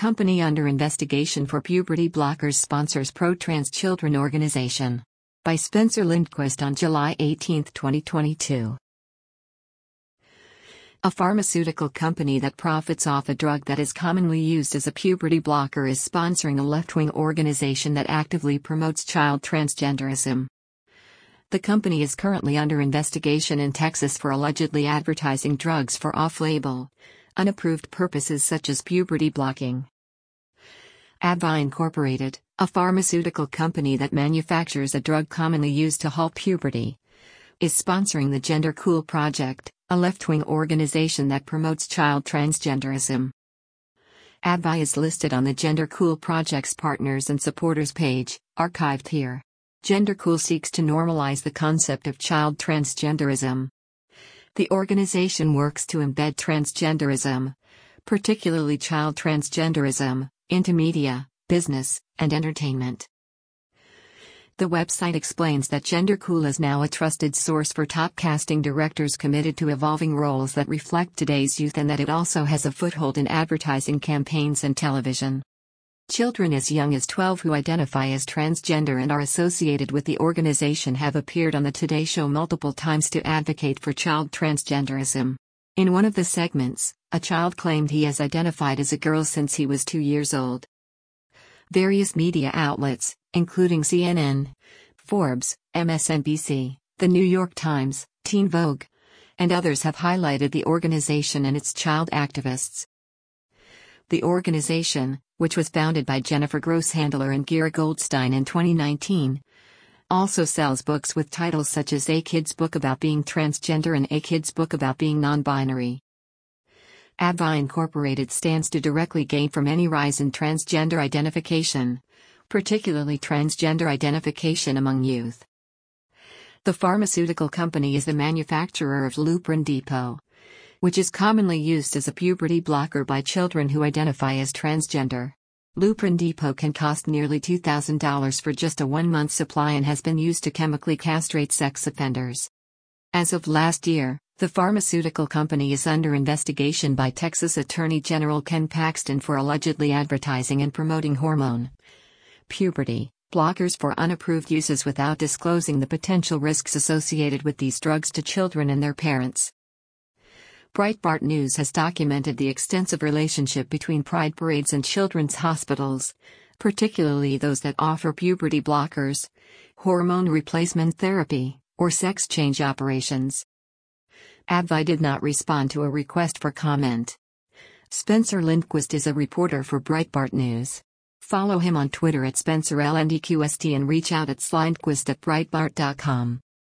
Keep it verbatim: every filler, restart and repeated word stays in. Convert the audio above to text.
company under investigation for puberty blockers sponsors pro-trans children organization. By Spencer Lindquist on July eighteenth, twenty twenty-two. A pharmaceutical company that profits off a drug that is commonly used as a puberty blocker is sponsoring a left-wing organization that actively promotes child transgenderism. The company is currently under investigation in Texas for allegedly advertising drugs for off-label, unapproved purposes such as puberty blocking. Advi Incorporated, a pharmaceutical company that manufactures a drug commonly used to halt puberty, is sponsoring the Gender Cool Project, a left-wing organization that promotes child transgenderism. Advi is listed on the Gender Cool Project's Partners and Supporters page, archived here. Gender Cool seeks to normalize the concept of child transgenderism. The organization works to embed transgenderism, particularly child transgenderism, into media, business, and entertainment. The website explains that Gender Cool is now a trusted source for top casting directors committed to evolving roles that reflect today's youth, and that it also has a foothold in advertising campaigns and television. Children as young as twelve who identify as transgender and are associated with the organization have appeared on the Today Show multiple times to advocate for child transgenderism. In one of the segments, a child claimed he has identified as a girl since he was two years old. Various media outlets, including C N N, Forbes, M S N B C, The New York Times, Teen Vogue, and others have highlighted the organization and its child activists. The organization, which was founded by Jennifer Grosshandler and Gira Goldstein in twenty nineteen, also sells books with titles such as A Kid's Book About Being Transgender and A Kid's Book About Being Non-Binary. Advi Incorporated stands to directly gain from any rise in transgender identification, particularly transgender identification among youth. The pharmaceutical company is the manufacturer of Lupron Depot, which is commonly used as a puberty blocker by children who identify as transgender. Lupron Depot can cost nearly two thousand dollars for just a one-month supply and has been used to chemically castrate sex offenders. As of last year, the pharmaceutical company is under investigation by Texas Attorney General Ken Paxton for allegedly advertising and promoting hormone puberty blockers for unapproved uses without disclosing the potential risks associated with these drugs to children and their parents. Breitbart News has documented the extensive relationship between pride parades and children's hospitals, particularly those that offer puberty blockers, hormone replacement therapy, or sex change operations. Advi did not respond to a request for comment. Spencer Lindquist is a reporter for Breitbart News. Follow him on Twitter at Spencer L N D Q S T and reach out at slindquist at breitbart dot com.